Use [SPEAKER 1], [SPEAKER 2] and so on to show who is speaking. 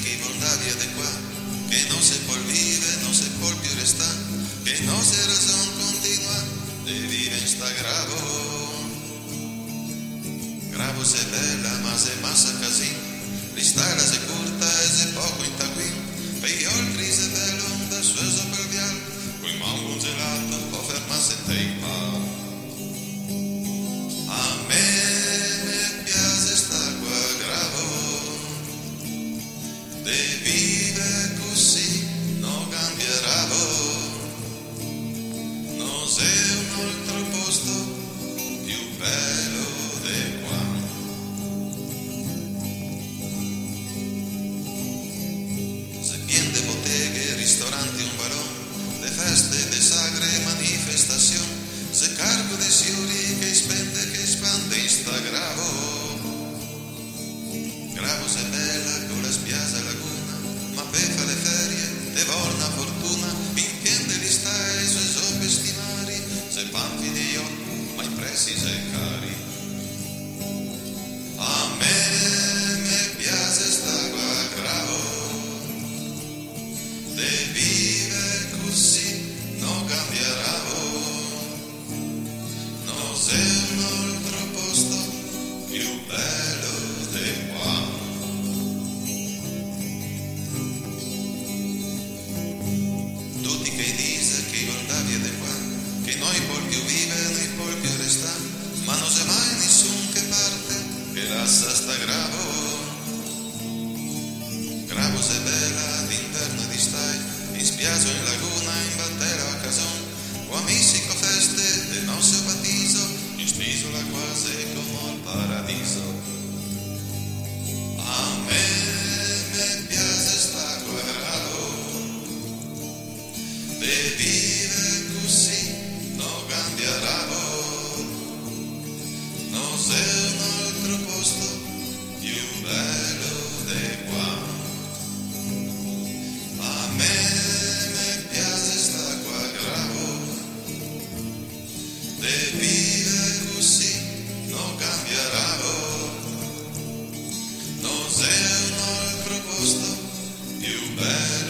[SPEAKER 1] chi vuol andare via di qua, che non se può vivere, non se può più restare, che non se ragion continua, de vive in sta gravo. Gravo se bella, ma se massa casin, l'istara se curta e se poco in taquin, per io il crise bello da sueso per vial, coi mango un gelato può fermarsi in tempo. A me piace sta qua gravo, de vive così, non cambierà, non c'è un altro posto più bello di qua. Se pien de botteghe, ristoranti, un balon, de feste, de sagre, manifestazioni, se cargo de siuri che spende, che spande in sta gravo. Gravo se bella con la spiaggia laguna, ma per fare le ferie te vorna fortuna, impiende li stai sui soppe stimari, se panfi di io, ma i prezzi se cari. A me piace sta qua gravo, de vive così, non cambierà, non c'è un altro posto più bello di qua. Tutti che dice che guarda via di qua, che noi può più vivere, noi può più restare, ma non c'è mai nessun che parte, che lascia sta gravo. Gravo se bella d'inverno e di stai, in spiaggia, in laguna, in battera a cason, o amici con feste e non se battizzo, in st'isola quasi come il paradiso. A me piace sta qua gravo, de vive così, non cambierà, non c'è un altro posto più bello di qua. A me piace sta qua gravo, de vive così, non cambierà, non c'è un altro posto più bello